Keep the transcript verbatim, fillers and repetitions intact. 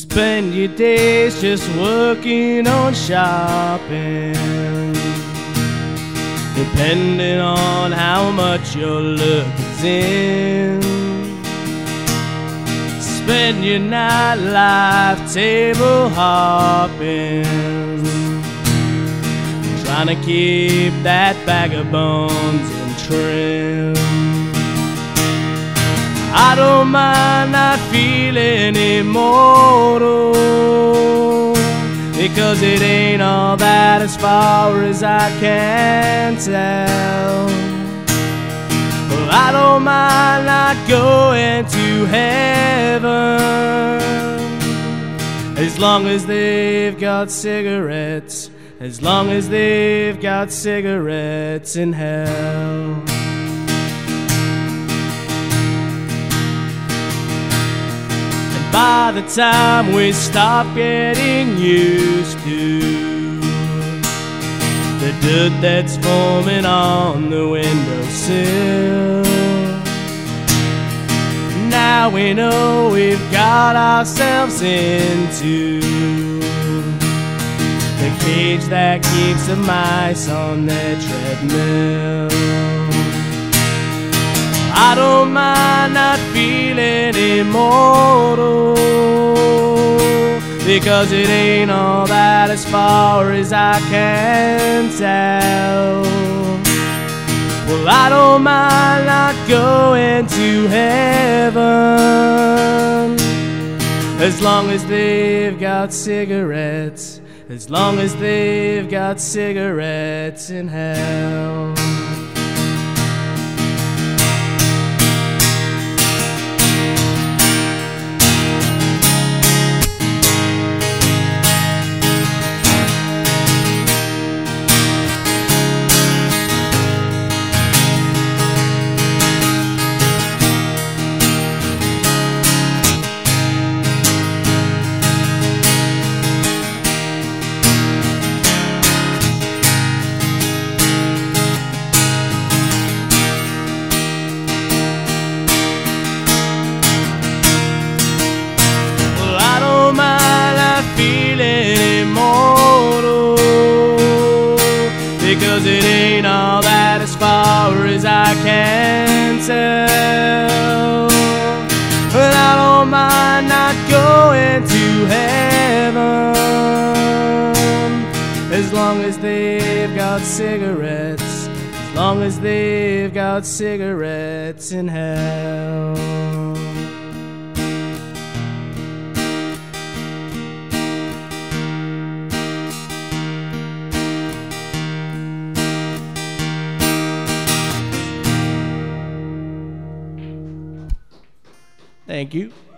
Spend your days just working on shopping, depending on how much your luck is in. Spend your nightlife table hopping, trying to keep that bag of bones in trim. I don't mind not feeling immortal, because it ain't all that as far as I can tell. Well, I don't mind not going to heaven, as long as they've got cigarettes, as long as they've got cigarettes in hell. By the time we stop getting used to the dirt that's forming on the windowsill, now we know we've got ourselves into the cage that keeps the mice on their treadmill. I don't mind not feeling immortal, because it ain't all that as far as I can tell. Well, I don't mind not going to heaven, as long as they've got cigarettes, as long as they've got cigarettes in hell. Because it ain't all that as far as I can tell. But I don't mind not going to heaven, as long as they've got cigarettes, as long as they've got cigarettes in hell. Thank you.